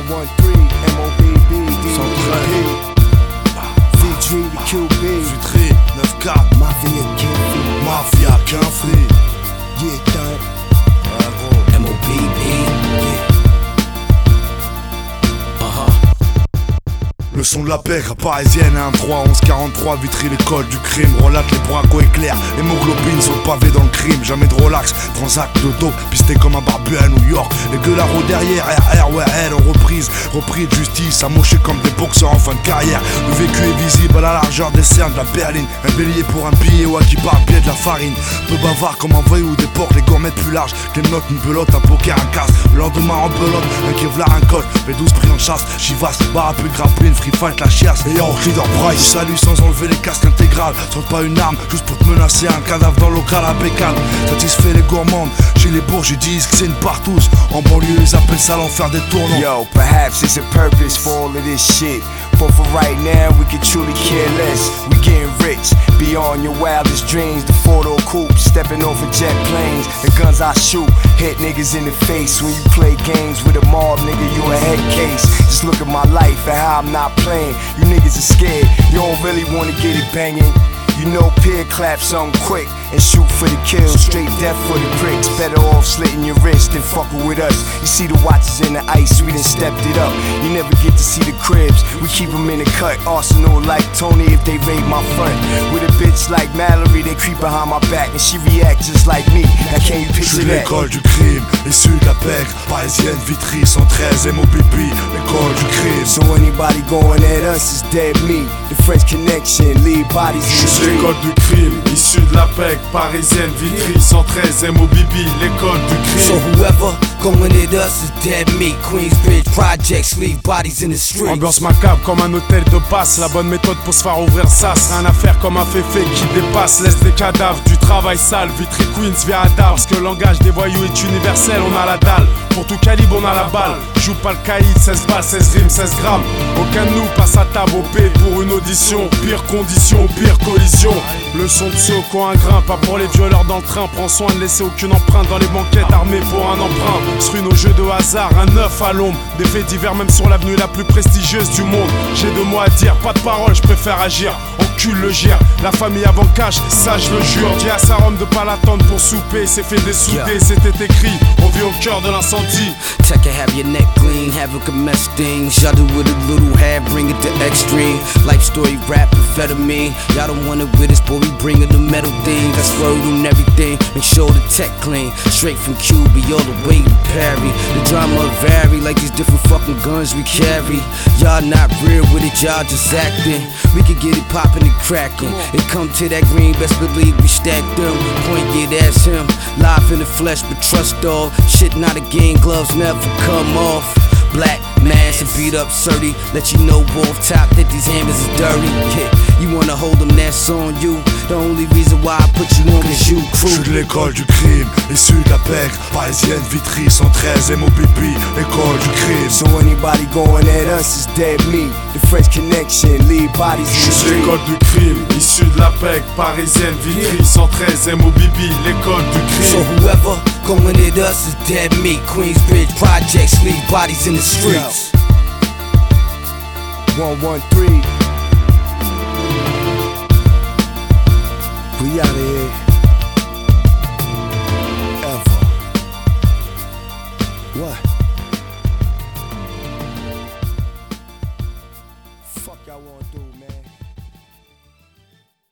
113, MOBB, DDP, VG, the QB, Vitry, 9-4, Mafia, Kinfree, Mafia, Kinfree. yeah, done. Ah, gros. MOBB, yeah. Le son de la pègre parisienne, 1-3, 11-43, Vitry, l'école du crime. Relate les braquos éclairs, hémoglobine sur le pavé dans le crime. Jamais de relax, transact de dos, pisté comme un barbu à New York. Les gueulards derrière, RR, ouais, elle en reprise. Repris de justice, amochés comme des boxeurs en fin de carrière. Le vécu est visible à la largeur des cernes de la berline. Un bélier pour un billet, ouais, qui part pied de la farine. Peu bavard comme un voyou des porcs, les gourmets plus larges. Que les notes, une belote, un poker, un casse. Le lendemain en belote, un kevlar, un col. Les 12 pris en chasse, chivas, barre un peu grappine, free fight, la chiasse. Et en cri price, salut sans enlever les casques intégrales. Saute pas une arme, juste pour te menacer, un cadavre dans le local impeccable. Satisfait les gourmandes, chez les bourges, ils disent que c'est une partouze. En banlieue, ils appellent ça l'enfer des tournants. Yo, perhaps it's a purpose for all of this shit. But for right now, we can truly care less. We getting rich, beyond your wildest dreams. The four-door coupe, stepping over jet planes. The guns I shoot, hit niggas in the face. When you play games with a mob, nigga, you a head case. Just look at my life and how I'm not playing. You niggas are scared, you don't really wanna get it banging. You know, peer clap something quick and shoot for the kill. Straight death for the pricks. Better off slitting your wrist than fucking with us. You see the watches in the ice, we done stepped it up. You never get to see the cribs, we keep them in the cut. Arsenal like Tony if they raid my front. With a bitch like Mallory, they creep behind my back and she react just like me. Now can you Je picture suis that? l'école du crime, issu de la pègre parisienne, Vitry, 113, MOBB, l'école du crime. So anybody going at us is dead meat. The French connection, leave bodies in the Je suis street. l'école du crime, issue de la PEC, parisienne, Vitry, 113, MOBB, l'école du So crime. whoever going at us is dead meat. Queensbridge projects, leave bodies in the street. Ambiance macabre comme un hôtel de passe. La bonne méthode pour se faire ouvrir sas. Rien à faire comme un féfé qui dépasse. Laisse des cadavres, du travail sale. Vitry Queens via Hadar. Parce que le langage des voyous est universel, on a la dalle. Pour tout calibre, on a la balle. Joue pas le caïd, 16 balles, 16 rimes, 16 grammes. Aucun de nous passe à table au P pour une audition. Pire condition, pire collision. Le son de ceux qui ont un grain, pas pour les violeurs dans le train. Prends soin de laisser aucune empreinte dans les banquettes armées pour un emprunt. Sur nos jeux de hasard, un œuf à l'ombre. Des faits divers même sur l'avenue la plus prestigieuse du monde. J'ai 2 mots à dire, pas de parole, je préfère agir. Encule le gire, la famille avant cash, ça je le jure. Dis à sa Rome de pas l'attendre pour souper. C'est fait dessouder, c'était écrit. On vit au cœur de l'incendie. Check it, have your neck clean, have a mess things. Shudder with a little hair, bring it to extreme. Life story, rap, amphetamine. Y'all don't want it with us, boy, we bring it the metal thing. That's road and everything. Make sure the tech clean. Straight from QB all the way to Perry. The drama vary like these different fucking guns we carry. Y'all not real with it, y'all just acting. We could get it poppin' and crackin'. It come to that green, best believe we stack them. Point, yeah, that's him. Live in the flesh, but trust all. Shit not a game, gloves never come off. Black mask and beat up 30. Let you know off top that these hammers is dirty. Yeah, you wanna hold them, that's on you. The only reason why I put you on is you Je suis de crew. l'école du crime, issu de la pègre parisienne, Vitry, 113, MOBB, l'école du crime. So anybody going at us is dead meat. The French connection, leave bodies in Je the suis street. l'école du crime, issue de la PEC, parisienne, Vitry, 113, MOBB, l'école du So crime. whoever going at us is dead meat. Queensbridge projects, leave bodies in the streets. 113. We out of here. Ever. What? Fuck y'all wanna do, man?